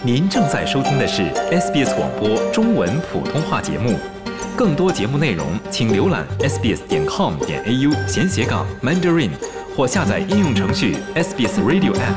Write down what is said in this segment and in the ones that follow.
您正在收听的是 SBS 广播中文普通话节目，更多节目内容请浏览 sbs.com.au/Mandarin 或下载应用程序 SBS Radio App。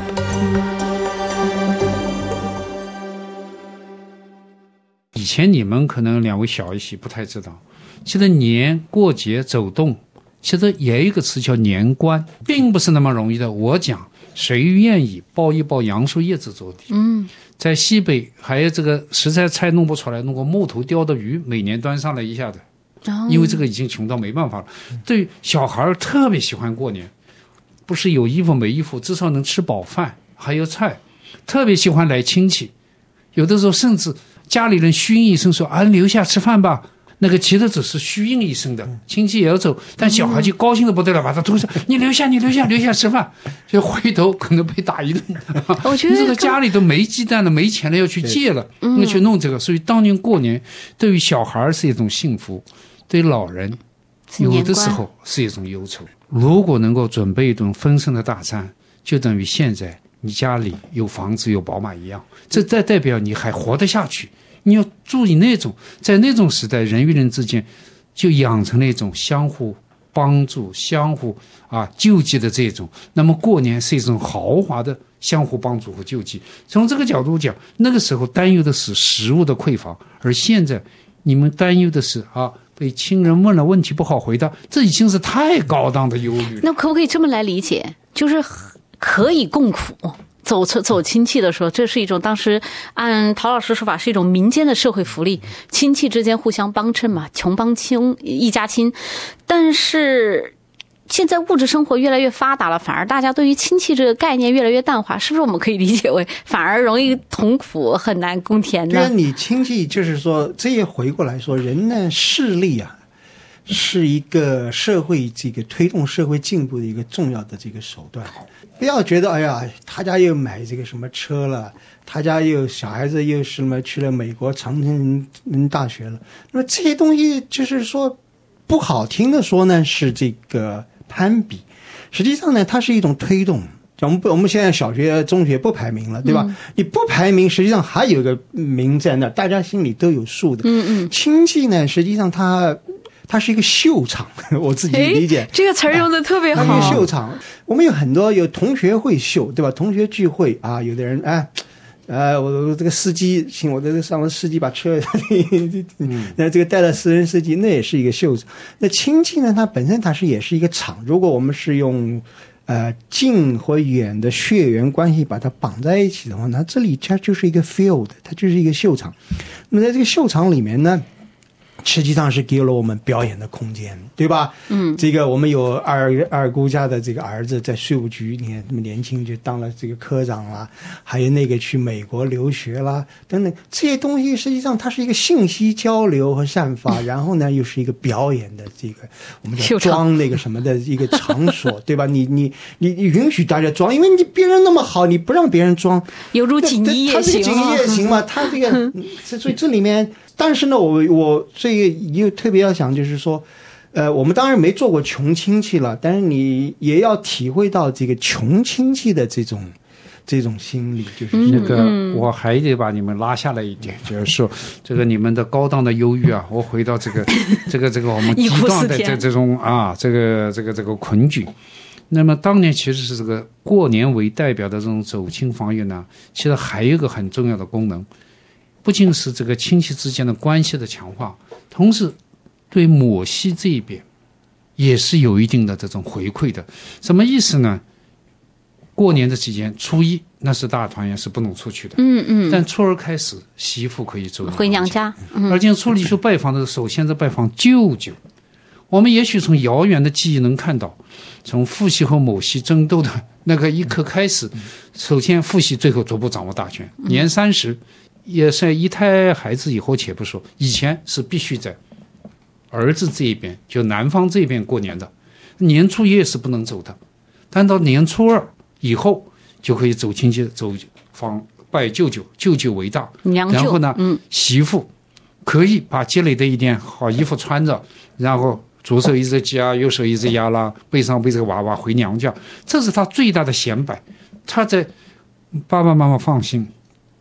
以前你们可能两位小一些不太知道，其实年过节走动，其实也有一个词叫年关，并不是那么容易的。我讲谁愿意包一包杨树叶子做底？在西北还有这个实在菜弄不出来，弄个木头雕的鱼，每年端上来一下的，因为这个已经穷到没办法了。对小孩特别喜欢过年，不是有衣服没衣服，至少能吃饱饭，还有菜，特别喜欢来亲戚，有的时候甚至家里人嘘应一声说啊，留下吃饭吧。那个其实只是虚应一声的，亲戚也要走，但小孩就高兴的不得了，把他推上，你留下吃饭，就回头可能被打一顿。 我觉得这个家里都没鸡蛋了，没钱了，要去借了，要去弄这个。所以当年过年对于小孩是一种幸福，对老人有的时候是一种忧愁。如果能够准备一顿丰盛的大餐，就等于现在你家里有房子有宝马一样，这代表你还活得下去。你要注意那种在那种时代人与人之间就养成了一种相互帮助相互救济的这种，那么过年是一种豪华的相互帮助和救济。从这个角度讲，那个时候担忧的是食物的匮乏，而现在你们担忧的是被亲人问了问题不好回答，这已经是太高档的忧虑了。 那可不可以这么来理解，就是可以共苦，走亲戚的时候，这是一种当时按陶老师说法是一种民间的社会福利，亲戚之间互相帮衬嘛，穷帮亲一家亲。但是现在物质生活越来越发达了，反而大家对于亲戚这个概念越来越淡化，是不是我们可以理解为反而容易同苦很难共甜呢？ 对啊，你亲戚就是说，这也回过来说，人呢势力是一个社会这个推动社会进步的一个重要的这个手段。不要觉得哎呀，他家又买这个什么车了，他家又小孩子又什么去了美国长春人大学了，那么这些东西就是说不好听的说呢是这个攀比，实际上呢它是一种推动。我们现在小学中学不排名了，对吧？你不排名实际上还有一个名在那，大家心里都有数的。亲戚呢实际上它是一个秀场，我自己理解。 这个词儿用的特别好。 它是一个秀场，我们有很多有同学会秀，对吧？同学聚会有的人我这个司机请我的这个上门司机把车，那这个带了私人司机，那也是一个秀场。那亲戚呢，它本身也是一个场。如果我们是用近和远的血缘关系把它绑在一起的话，那这里它就是一个 field， 它就是一个秀场。那么在这个秀场里面呢，实际上是给了我们表演的空间，对吧？这个我们有二姑家的这个儿子在税务局，你看这么年轻就当了这个科长啦，还有那个去美国留学啦等等，这些东西实际上它是一个信息交流和散发，然后呢又是一个表演的这个我们叫装那个什么的一个场所，对吧？你允许大家装，因为你别人那么好，你不让别人装， 犹如锦衣夜行， 他这个锦衣夜行嘛，他这个所以这里面。但是呢，我这个又特别要讲，就是说，我们当然没做过穷亲戚了，但是你也要体会到这个穷亲戚的这种心理，就是那个，我还得把你们拉下来一点，就是说，这个你们的高档的忧郁我回到这个我们极端的这种这个困局。那么当年其实是这个过年为代表的这种走亲访友呢，其实还有一个很重要的功能。不仅是这个亲戚之间的关系的强化，同时对母系这一边也是有一定的这种回馈的。什么意思呢？过年的期间，初一那是大团圆，是不能出去的。但初二开始，媳妇可以走回娘家。 而且初里去拜访的时候，现在拜访舅舅。我们也许从遥远的记忆能看到，从父系和母系争斗的那个一刻开始，首先父系最后逐步掌握大权。年30。也是一胎孩子以后且不说，以前是必须在儿子这一边，就男方这边过年的，年初一是不能走的，但到年初2以后就可以走亲戚，走访拜舅舅，舅舅为大， 娘舅， 然后呢，媳妇可以把积累的一点好衣服穿着，然后左手一只鸡右手一只鸭啦，背上背这个娃娃回娘家，这是他最大的显摆。他在爸爸妈妈放心。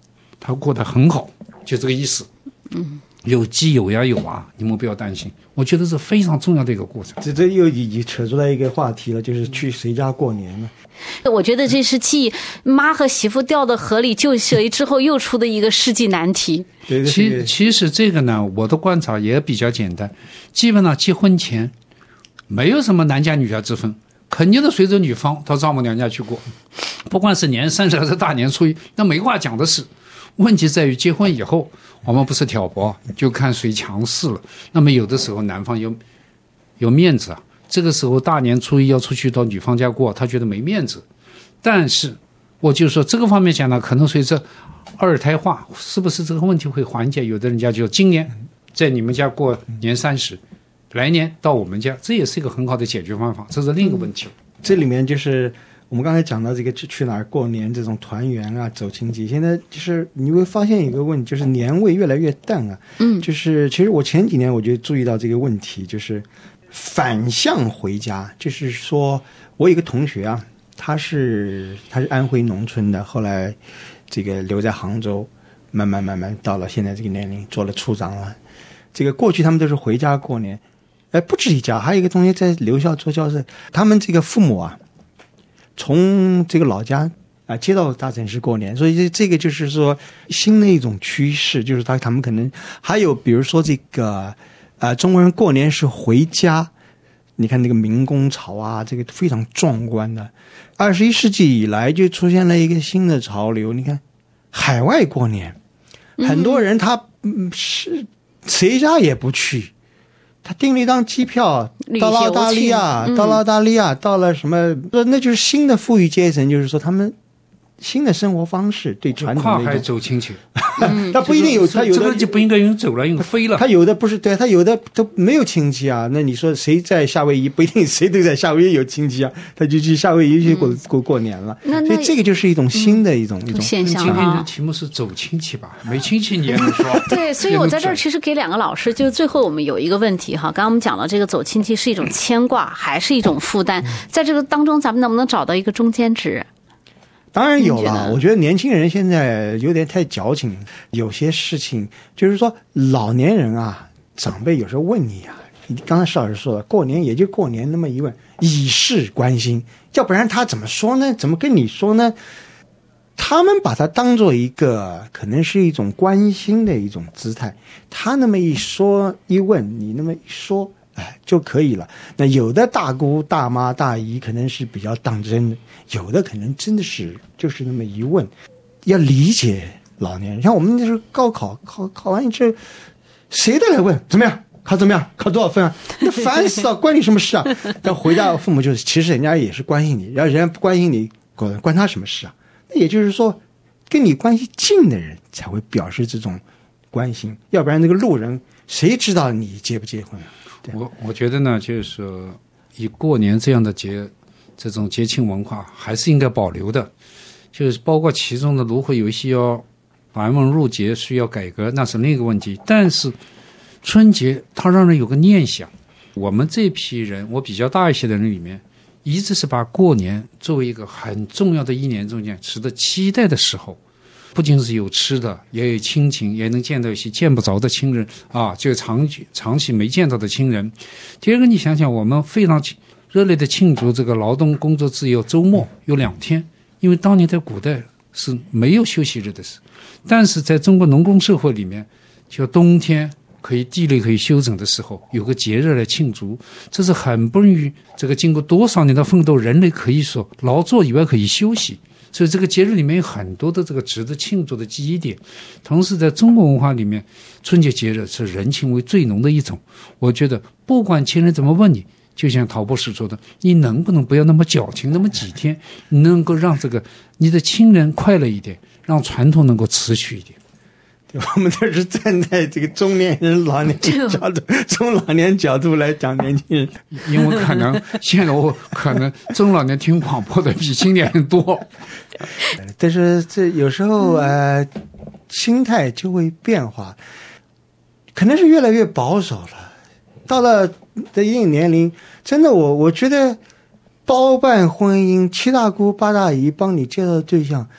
他过得很好，就这个意思。有基有呀有啊，你们不要担心。我觉得是非常重要的一个过程。 这又已经扯出来一个话题了，就是去谁家过年了。 我觉得这是继妈和媳妇掉到河里救谁之后又出的一个世纪难题。 对， 其实这个呢，我的观察也比较简单，基本上结婚前没有什么男家女家之分，肯定是随着女方到丈母娘家去过，不管是年30还是大年初一，那没话讲的是。问题在于结婚以后，我们不是挑拨，就看谁强势了。那么有的时候男方有面子啊，这个时候大年初一要出去到女方家过，他觉得没面子。但是我就说这个方面讲呢，可能随着二胎化，是不是这个问题会缓解？有的人家就今年在你们家过年30，来年到我们家，这也是一个很好的解决方法，这是另一个问题。 这里面就是我们刚才讲到这个去哪儿过年这种团圆啊，走亲戚，现在就是你会发现一个问题，就是年味越来越淡啊。就是其实我前几年我就注意到这个问题，就是反向回家。就是说我有一个同学啊，他是安徽农村的，后来这个留在杭州，慢慢到了现在这个年龄，做了处长了。这个过去他们都是回家过年，不止一家，还有一个同学在留校做教师，他们这个父母啊，从这个老家接到大城市过年，所以这个就是说新的一种趋势，就是他们可能还有比如说这个中国人过年是回家，你看这个民工潮啊，这个非常壮观的。21世纪以来就出现了一个新的潮流，你看海外过年，很多人他是谁家也不去。他订了一张机票到了澳大利亚，到了什么？那就是新的富裕阶层，就是说他们新的生活方式，对传统的跨海走亲戚。 他不一定有，他有的这个就不应该用走了，用飞了。 他有的不是，对，他有的都没有亲戚啊。那你说谁在夏威夷？不一定谁都在夏威夷有亲戚啊，他就去夏威夷去过年了。所以这个就是一种新的一种现象。 今天的题目是走亲戚吧？没亲戚你也能说。 对，所以我在这儿其实给2个老师，就是最后我们有一个问题哈，刚刚我们讲了这个走亲戚是一种牵挂，还是一种负担？在这个当中，咱们能不能找到一个中间值？ 当然有了，我觉得年轻人现在有点太矫情，有些事情就是说老年人啊，长辈有时候问你啊，刚才邵老师说了，过年也就过年那么一问，以示关心，要不然他怎么说呢？怎么跟你说呢？他们把它当做一个可能是一种关心的一种姿态，他那么一说一问，你那么一说就可以了。那有的大姑大妈大姨可能是比较当真的，有的可能真的是就是那么一问，要理解老年人。像我们那时候高考考完之后，谁都来问怎么样，考怎么样，考多少分啊？那烦死了，关你什么事啊？但回答父母就是，其实人家也是关心你，要人家不关心你，关他什么事啊？那也就是说，跟你关系近的人才会表示这种关心，要不然那个路人谁知道你结不结婚啊？ 我觉得呢，就是说以过年这样的这种节庆文化还是应该保留的，就是包括其中的如果有一些要繁文缛节需要改革，那是另一个问题。但是春节它让人有个念想，我们这批人，我比较大一些的人里面，一直是把过年作为一个很重要的一年中间值得期待的时候。不仅是有吃的，也有亲情，也能见到一些见不着的亲人啊，就长期没见到的亲人。第二个，你想想，我们非常热烈的庆祝这个劳动工作自由周末有2天，因为当年在古代是没有休息日的事，但是在中国农耕社会里面，就冬天地类可以休整的时候，有个节日来庆祝，这是很不容易。这个经过多少年的奋斗，人类可以说劳作以外可以休息。所以这个节日里面有很多的这个值得庆祝的记忆点，同时在中国文化里面，春节节日是人情味最浓的一种。我觉得不管亲人怎么问你，就像陶博士说的，你能不能不要那么矫情，那么几天，你能够让这个你的亲人快乐一点，让传统能够持续一点。 我们都是站在这个中年人、老年人角度，从老年角度来讲年轻人， 因为可能现在我可能中老年听广播的比青年人多， 但是这有时候心态就会变化，可能是越来越保守了。到了这一定年龄，真的我觉得包办婚姻，7大姑8大姨帮你介绍对象。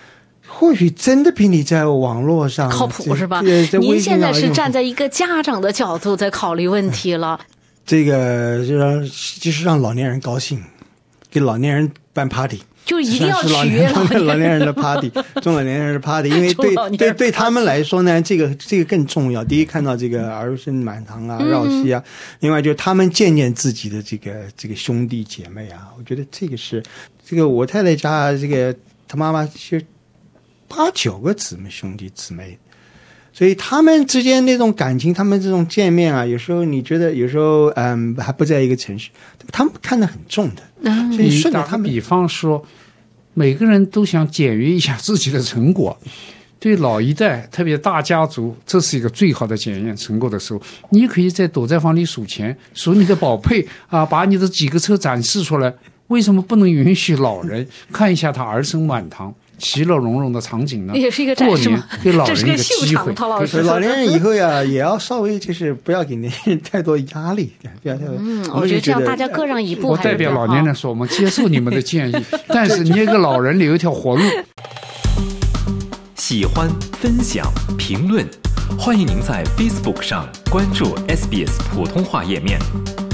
或许真的比你在网络上靠谱是吧？您现在是站在一个家长的角度在考虑问题了。 这个就是让老年人高兴，给老年人办 party。 就一定要取悦老年人的 party， 中老年人的 party， 因为对他们来说呢，这个更重要。第一，看到这个儿孙满堂啊、绕膝啊；另外，就他们见见自己的这个兄弟姐妹啊，我觉得这个是这个我太太家这个他妈妈是8、9个兄弟姊妹。所以他们之间那种感情，他们这种见面啊，有时候你觉得有时候还不在一个城市，他们看得很重的。所以顺着他们， 比方说，每个人都想检阅一下自己的成果。对老一代，特别大家族，这是一个最好的检验成果的时候。你可以躲在房里数钱，数你的宝贝啊，把你的几个车展示出来。为什么不能允许老人看一下他儿孙满堂？其乐融融的场景呢？ 也是一个展示嘛， 给老人一个机会。陶老师， 老年人以后呀，也要稍微就是不要给年轻人太多压力，不要太多。 我觉得这样大家各让一步。 我代表老年人说，我们接受你们的建议，但是捏个老人留一条活路。 喜欢、分享、评论，欢迎您在 Facebook 上关注 SBS 普通话页面。